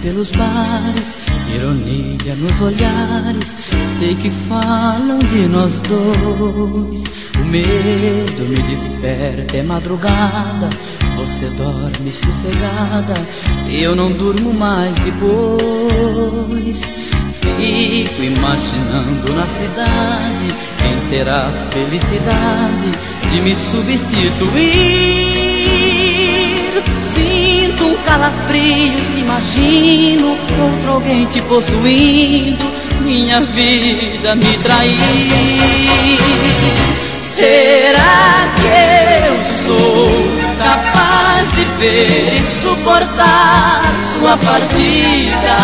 pelos bares, ironia nos olhares. Sei que falam de nós dois. O medo me desperta, é madrugada. Você dorme sossegada, eu não durmo mais depois. Fico imaginando na cidade quem terá a felicidade de me substituir. Sinto um calafrio, se imagino outro alguém te possuindo, minha vida me trair. Será que eu sou capaz de ver e suportar sua partida?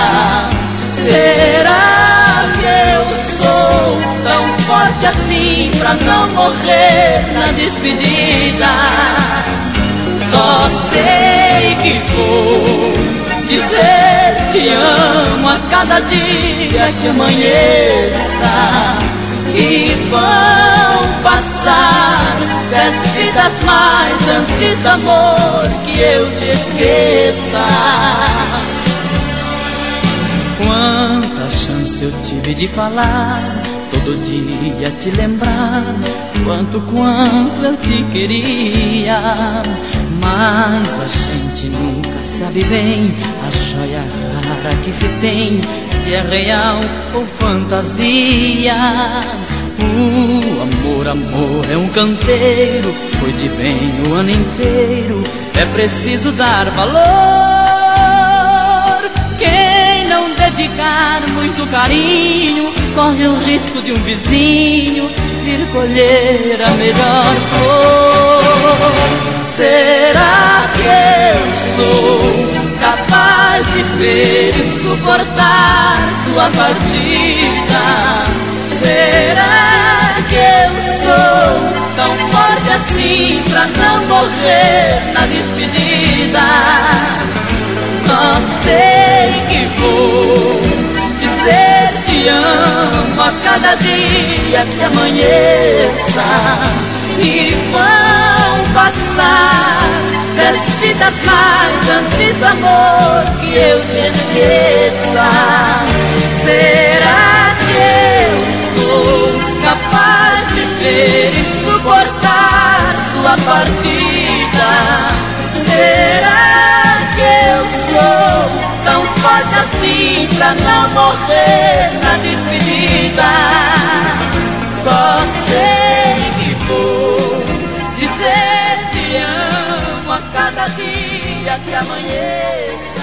Será que eu sou tão forte assim pra não morrer na despedida? Só sei que vou dizer te amo a cada dia que amanheça. E vão passar 10 vidas mais antes, amor, que eu te esqueça. Quanta chance eu tive de falar, todo dia te lembrar quanto eu te queria. Mas a gente nunca sabe bem a joia rara que se tem, se é real ou fantasia. O amor é um canteiro, cuide bem o ano inteiro, é preciso dar valor. Quem não dedicar muito carinho, corre o risco de um vizinho vir colher a melhor flor. Será que eu sou capaz de ver e suportar sua partida? Será que eu sou tão forte assim pra não morrer na despedida? Só sei que vou dizer te amo a cada dia que amanheça. E vão passar 10 vidas mais antes, amor, que eu te esqueça. Será que eu sou capaz de ver e suportar sua partida? Será que eu sou tão forte assim pra não morrer na despedida? Só sei que vou dizer te amo a cada dia que amanheça.